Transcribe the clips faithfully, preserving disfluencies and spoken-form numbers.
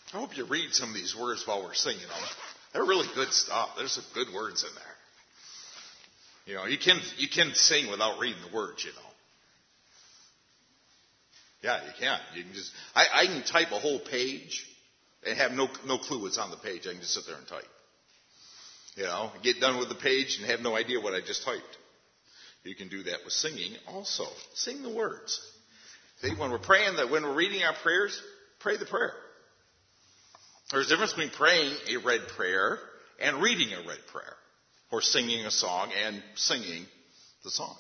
I hope you read some of these words while we're singing them. They're really good stuff. There's some good words in there. You know, you can you can sing without reading the words, you know. Yeah, you can. You can just I, I can type a whole page and have no no clue what's on the page. I can just sit there and type. You know, get done with the page and have no idea what I just typed. You can do that with singing also. Sing the words. See, when we're praying, that when we're reading our prayers, pray the prayer. There's a difference between praying a read prayer and reading a read prayer, or singing a song and singing the song.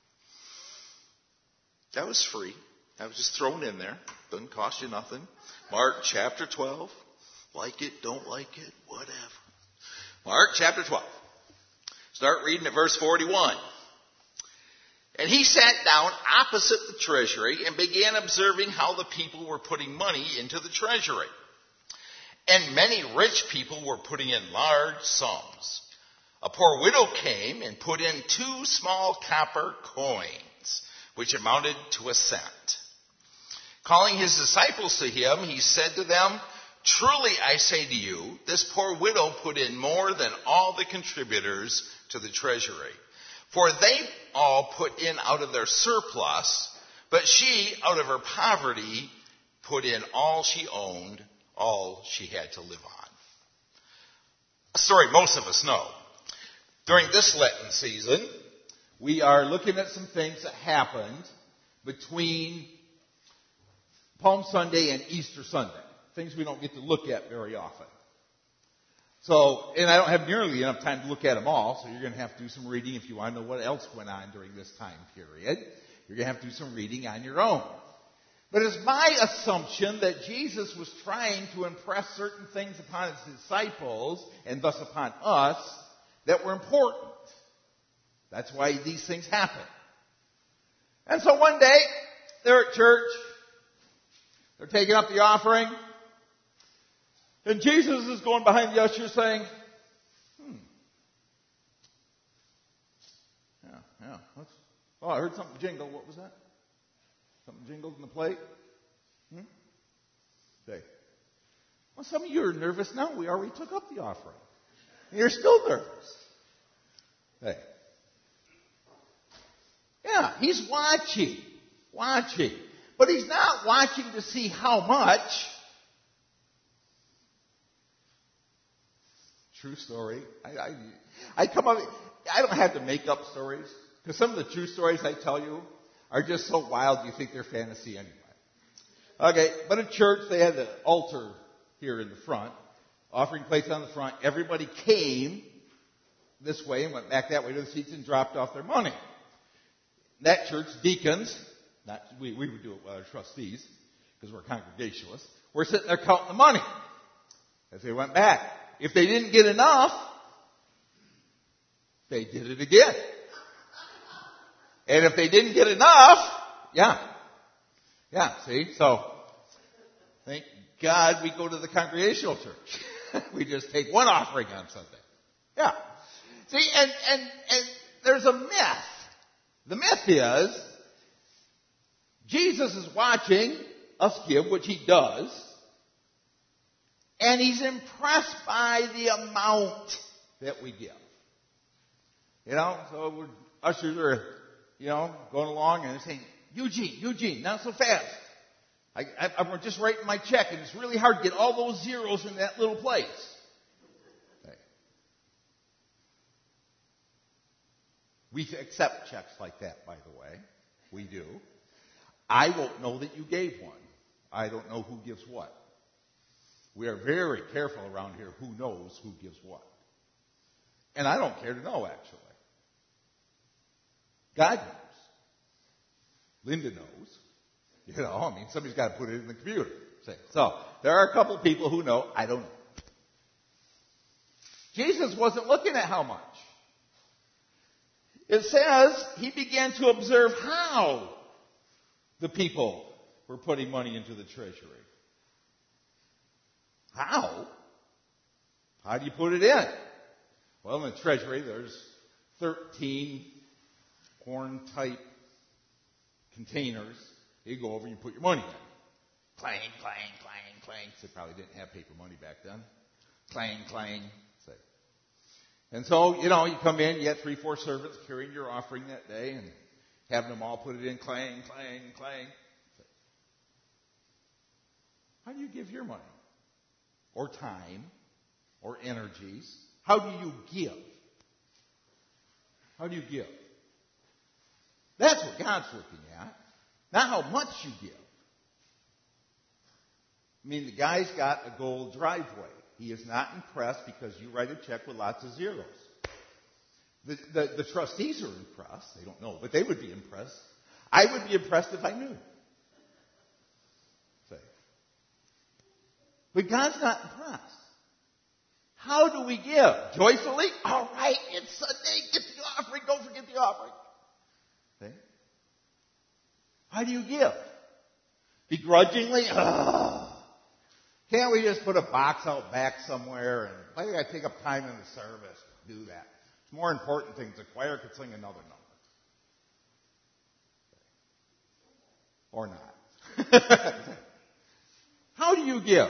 That was free. That was just thrown in there. Doesn't cost you nothing. Mark chapter twelve. Like it, don't like it, whatever. Mark chapter twelve. Start reading at verse forty-one. And he sat down opposite the treasury and began observing how the people were putting money into the treasury. And many rich people were putting in large sums. A poor widow came and put in two small copper coins, which amounted to a cent. Calling his disciples to him, he said to them, "Truly I say to you, this poor widow put in more than all the contributors to the treasury. For they all put in out of their surplus, but she, out of her poverty, put in all she owned, all she had to live on." A story most of us know. During this Lenten season, we are looking at some things that happened between Palm Sunday and Easter Sunday. Things we don't get to look at very often. So, and I don't have nearly enough time to look at them all, so you're going to have to do some reading if you want to know what else went on during this time period. You're going to have to do some reading on your own. But it's my assumption that Jesus was trying to impress certain things upon his disciples, and thus upon us, that were important. That's why these things happen. And so one day, they're at church, they're taking up the offering, and Jesus is going behind the usher saying, hmm, yeah, yeah, what's, oh, I heard something jingle. What was that? Something jingled in the plate? Hmm? Okay. Well, some of you are nervous now. We already took up the offering. You're still nervous. Hey. Yeah, he's watching. Watching. But he's not watching to see how much. True story. I, I, I come up, I don't have to make up stories, because some of the true stories I tell you are just so wild you think they're fantasy anyway. Okay, but at church they had the altar here in the front, offering plates on the front. Everybody came this way and went back that way to the seats and dropped off their money. That church, deacons, not we, we would do it with our trustees, because we're Congregationalists, were sitting there counting the money as they went back. If they didn't get enough, they did it again. And if they didn't get enough, yeah. Yeah, see? So, thank God we go to the Congregational church. We just take one offering on Sunday. Yeah. See, and, and, and there's a myth. The myth is, Jesus is watching us give, which he does, and he's impressed by the amount that we give. You know, so we're, ushers are, you know, going along and they're saying, Eugene, Eugene, not so fast. I, I, I'm just writing my check, and it's really hard to get all those zeros in that little place. Okay. We accept checks like that, by the way. We do. I won't know that you gave one. I don't know who gives what. We are very careful around here who knows who gives what. And I don't care to know, actually. God knows. Linda knows. You know, I mean, somebody's got to put it in the computer. So, there are a couple of people who know. I don't know. Jesus wasn't looking at how much. It says he began to observe how the people were putting money into the treasury. How? How do you put it in? Well, in the treasury, there's thirteen horn-type containers. You go over and you put your money in. Clang, clang, clang. clang. They probably didn't have paper money back then. Clang, clang. Say. And so, you know, you come in, you had three, four servants carrying your offering that day and having them all put it in, clang, clang, clang. Say. How do you give your money? Or time? Or energies? How do you give? How do you give? That's what God's looking at. Not how much you give. I mean, the guy's got a gold driveway. He is not impressed because you write a check with lots of zeros. The, the, the trustees are impressed. They don't know, but they would be impressed. I would be impressed if I knew. Say. But God's not impressed. How do we give? Joyfully? All right, it's Sunday. Get the offering. Don't forget the offering. See? How do you give? Begrudgingly? Ugh. Can't we just put a box out back somewhere? And why do I take up time in the service to do that? It's more important things. The choir could sing another number. Or not. How do you give?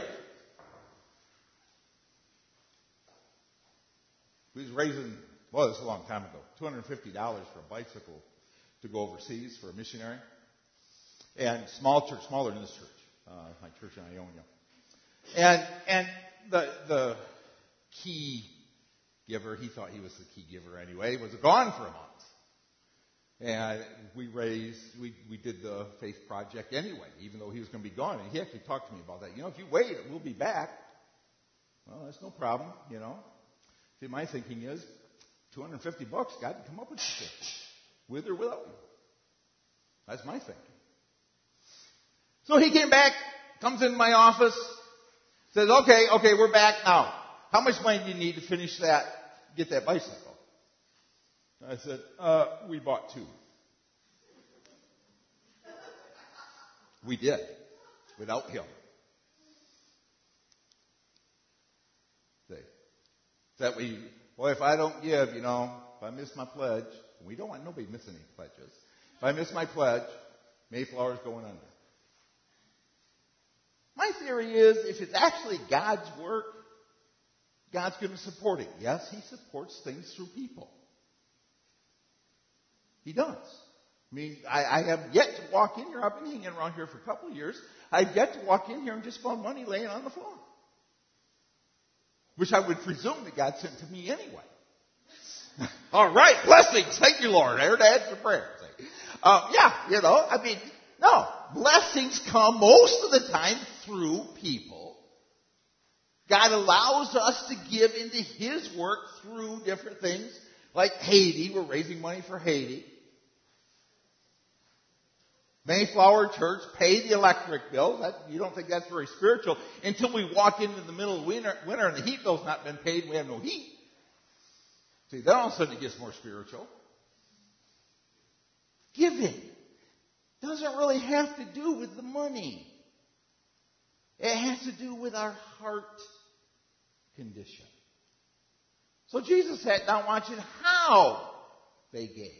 We was raising, well, this is a long time ago, two hundred fifty dollars for a bicycle to go overseas for a missionary. And small church, smaller than this church, uh, my church in Ionia. And and the the key giver, he thought he was the key giver anyway, was gone for a month. And we raised, we, we did the faith project anyway, even though he was going to be gone. And he actually talked to me about that. You know, if you wait, we'll be back. Well, that's no problem, you know. See, my thinking is, two hundred fifty bucks, God can come up with something, with or without you. That's my thinking. So he came back, comes in my office, says, okay, okay, we're back now. How much money do you need to finish that, get that bicycle? I said, uh, we bought two. We did, without him. See, that we, boy, if I don't give, you know, if I miss my pledge, we don't want nobody missing any pledges. If I miss my pledge, Mayflower's going under. My theory is, if it's actually God's work, God's going to support it. Yes, He supports things through people. He does. I mean, I, I have yet to walk in here. I've been hanging around here for a couple of years. I've yet to walk in here and just found money laying on the floor. Which I would presume that God sent to me anyway. All right, blessings. Thank you, Lord. I heard to answer prayer. Uh, yeah, you know, I mean, no. Blessings come most of the time through people. God allows us to give into His work through different things. Like Haiti, we're raising money for Haiti. Mayflower Church, pay the electric bill. That, you don't think that's very spiritual until we walk into the middle of winter, winter and the heat bill's not been paid and we have no heat. See, then all of a sudden it gets more spiritual. Giving doesn't really have to do with the money. It has to do with our heart condition. So Jesus sat down watching how they gave.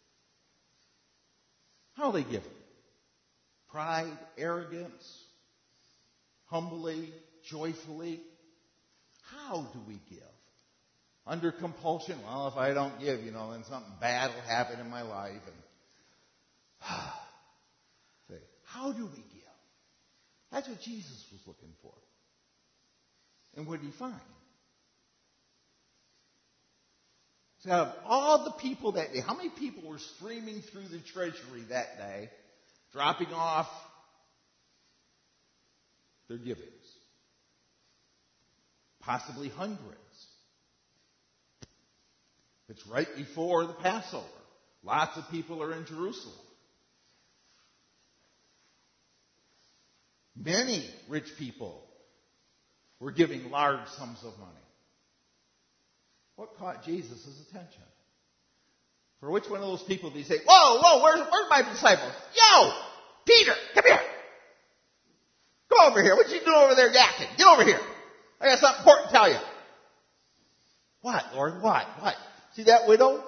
How they give. Pride, arrogance, humbly, joyfully. How do we give? Under compulsion? Well, if I don't give, you know, then something bad will happen in my life. And say, how do we give? That's what Jesus was looking for. And what did he find? So out of all the people that day, how many people were streaming through the treasury that day, dropping off their givings? Possibly hundreds. It's right before the Passover. Lots of people are in Jerusalem. Many rich people were giving large sums of money. What caught Jesus' attention? For which one of those people did he say, whoa, whoa, where's, where's my disciples? Yo, Peter, come here. Go over here. What you doing over there yakking? Get over here. I got something important to tell you. What, Lord? What? What? See that widow?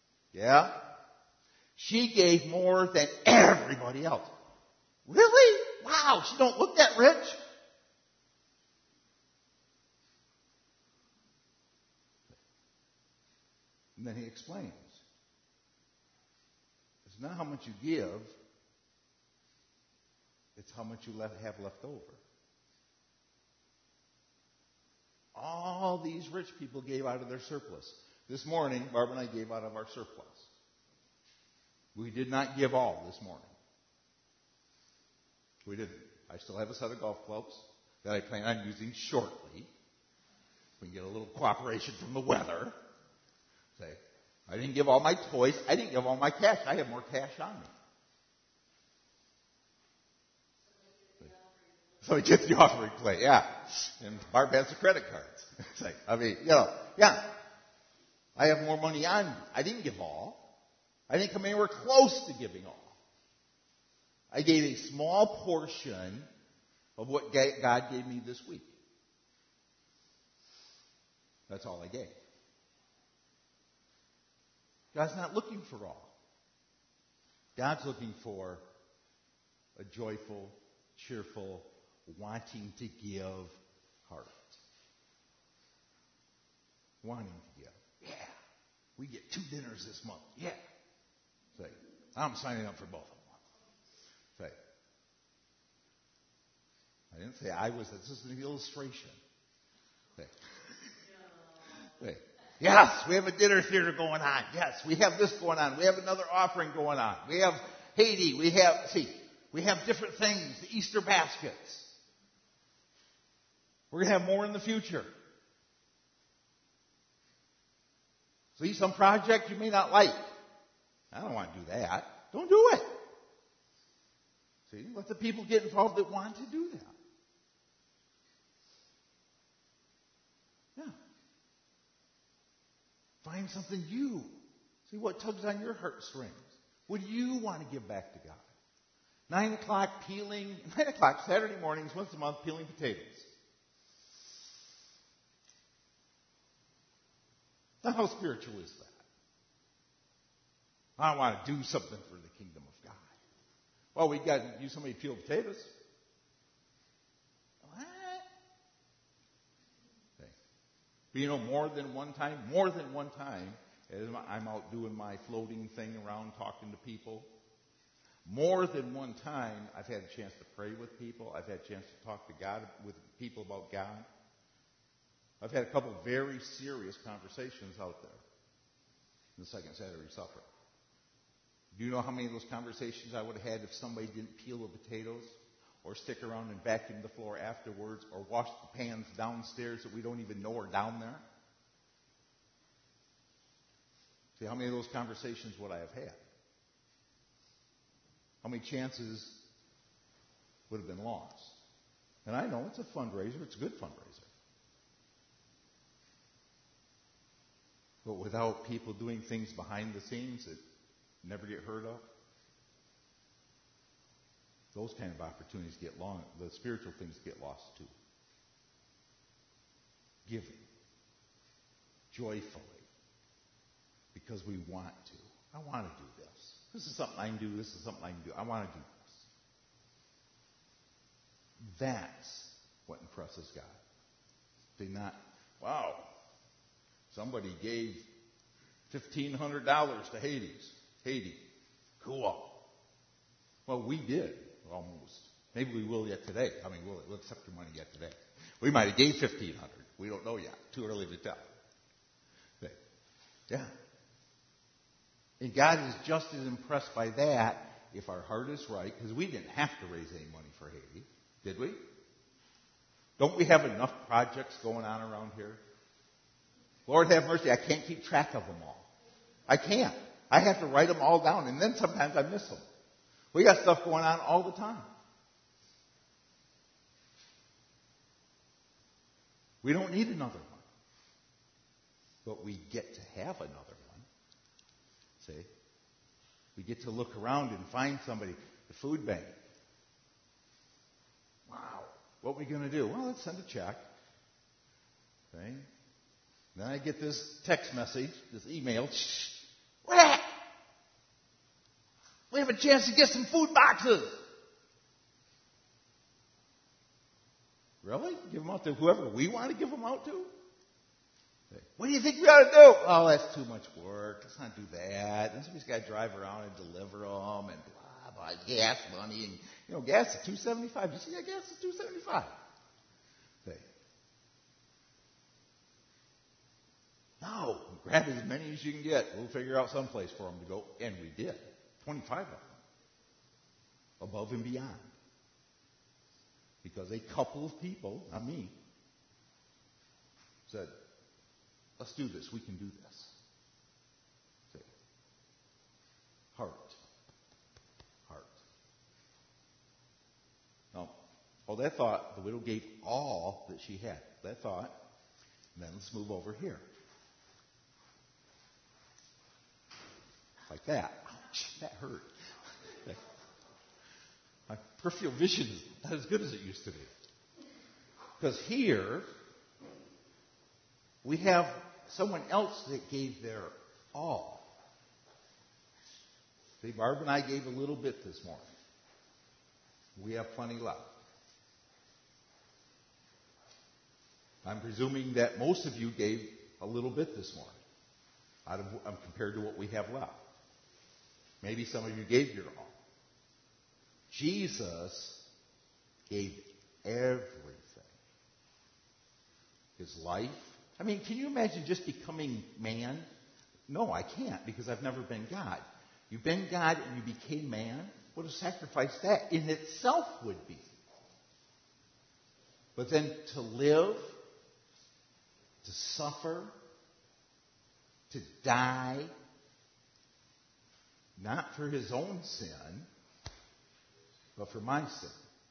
Yeah. She gave more than everybody else. Really? Wow, she don't look that rich. And then he explains. It's not how much you give, it's how much you left, have left over. All these rich people gave out of their surplus. This morning, Barb and I gave out of our surplus. We did not give all this morning. We didn't. I still have a set of golf clubs that I plan on using shortly. We can get a little cooperation from the weather. Say, I didn't give all my toys. I didn't give all my cash. I have more cash on me. So he gets the offering plate, yeah. And Barb has the credit cards. It's like, I mean, you know, yeah. I have more money on me. I didn't give all. I didn't come anywhere close to giving all. I gave a small portion of what God gave me this week. That's all I gave. God's not looking for all. God's looking for a joyful, cheerful, wanting to give heart. Wanting to give. Yeah. We get two dinners this month. Yeah. Say, I'm signing up for both of them. Say, I didn't say I was. This is an illustration. Say, say, yes, we have a dinner theater going on. Yes, we have this going on. We have another offering going on. We have Haiti. We have, see, we have different things, the Easter baskets. We're going to have more in the future. See, some project you may not like. I don't want to do that. Don't do it. See, let the people get involved that want to do that. Yeah. Find something you. See what tugs on your heartstrings. What do you want to give back to God? Nine o'clock peeling, nine o'clock Saturday mornings, once a month, peeling potatoes. Now, how spiritual is that? I want to do something for the kingdom of God. Well, we got to use somebody to peel potatoes. What? Okay. But you know, more than one time, more than one time, as I'm out doing my floating thing around talking to people, more than one time, I've had a chance to pray with people. I've had a chance to talk to God, with people about God. I've had a couple of very serious conversations out there in the second Saturday supper. Do you know how many of those conversations I would have had if somebody didn't peel the potatoes or stick around and vacuum the floor afterwards or wash the pans downstairs that we don't even know are down there? See, how many of those conversations would I have had? How many chances would have been lost? And I know it's a fundraiser. It's a good fundraiser. But without people doing things behind the scenes that never get heard of, those kind of opportunities get lost. The spiritual things get lost too. Giving. Joyfully. Because we want to. I want to do this. This is something I can do. This is something I can do. I want to do this. That's what impresses God. They not, wow, somebody gave fifteen hundred dollars to Hades. Haiti. Cool. Well, we did, almost. Maybe we will yet today. I mean, we'll, we'll accept your money yet today. We might have gave fifteen hundred dollars. We don't know yet. Too early to tell. But, yeah. And God is just as impressed by that if our heart is right, because we didn't have to raise any money for Haiti, did we? Don't we have enough projects going on around here? Lord have mercy, I can't keep track of them all. I can't. I have to write them all down, and then sometimes I miss them. We got stuff going on all the time. We don't need another one. But we get to have another one. See? We get to look around and find somebody. The food bank. Wow. What are we going to do? Well, let's send a check. Okay? Then I get this text message, this email. Shh. Where at? We have a chance to get some food boxes. Really? Give them out to whoever we want to give them out to? What do you think we ought to do? Oh, that's too much work. Let's not do that. And somebody's got to drive around and deliver them and blah, blah, gas money. And, you know, gas is two seventy-five. You see that gas is two seventy-five? Okay. No, grab as many as you can get. We'll figure out someplace for them to go. And we did. twenty-five of them. Above and beyond. Because a couple of people, not me, said, let's do this. We can do this. See? Heart. Heart. Now, oh, that thought, the widow gave all that she had. That thought. And then let's move over here. Like that. Ouch, that hurt. My peripheral vision is not as good as it used to be. Because here, we have someone else that gave their all. See, Barb and I gave a little bit this morning. We have plenty left. I'm presuming that most of you gave a little bit this morning, out of um, compared to what we have left. Maybe some of you gave your all. Jesus gave everything. His life. I mean, can you imagine just becoming man? No, I can't, because I've never been God. You've been God and you became man? What a sacrifice that in itself would be. But then to live, to suffer, to die, not for his own sin, but for my sin.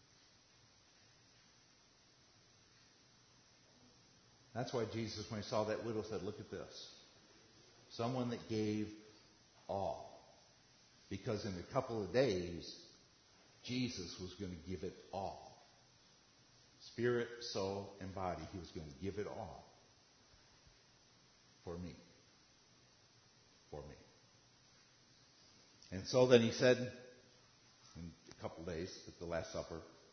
That's why Jesus, when he saw that widow, said, look at this. Someone that gave all. Because in a couple of days, Jesus was going to give it all. Spirit, soul, and body. He was going to give it all. For me. For me. And so then he said, in a couple of days, at the Last Supper,